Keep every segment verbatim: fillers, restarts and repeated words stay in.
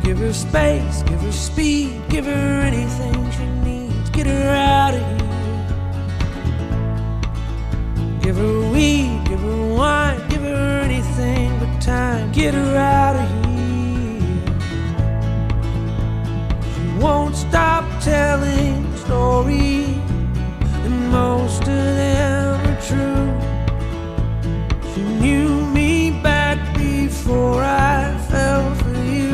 Give her space, give her speed, give her anything she needs. Get her out of here. Give her weed, give her wine, give her anything but time. Get her out of here. She won't stop telling stories, and most of them are true. She knew me back before I fell for you.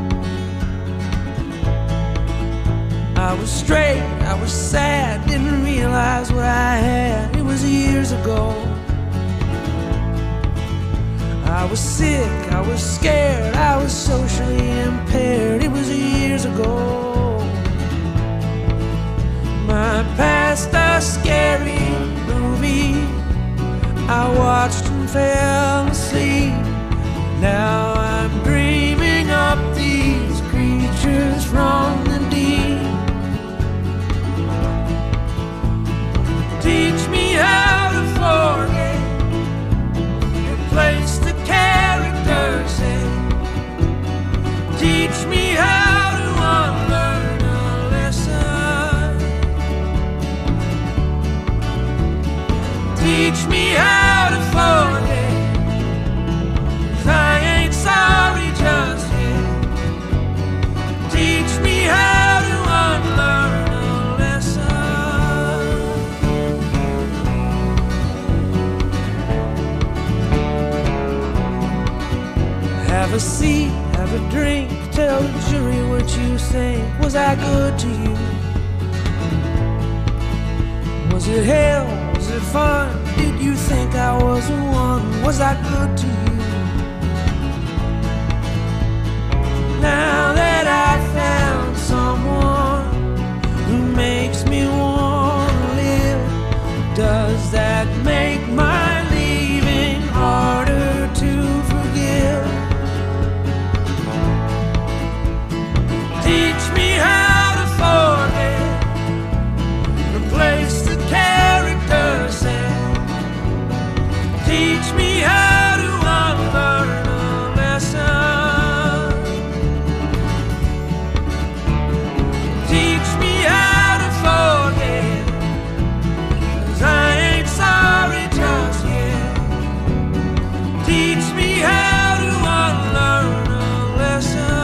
I was straight, I was sad, didn't realize what I had. It was years ago. I was sick, I was scared, I was socially impaired. It was years ago. My past a scary movie I watched and fell asleep. Now I'm dreaming up these creatures from the deep. Teach me how to forget, replace the characters in. Teach me how to unlearn a lesson. Teach me how to forget, 'cause I ain't sorry just yet. Teach me how to unlearn a lesson. Have a seat, have a drink, tell the jury what you think. Was I good to you? Was it hell? Was it fun? Did you think I was the one? Was I good to you? Now that I found someone who makes me want to live, does that make my leaving harder to forgive? Teach me how to forget, replace the characters in. Teach me how to unlearn a lesson. Teach me how to forget, 'cause I ain't sorry just yet. Teach me how to unlearn a lesson.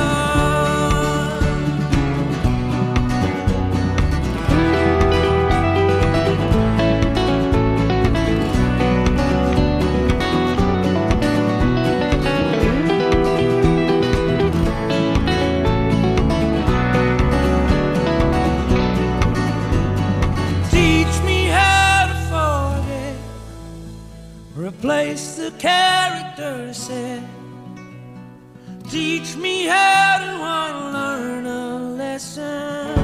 Replace the characters said. Teach me how to unlearn a lesson.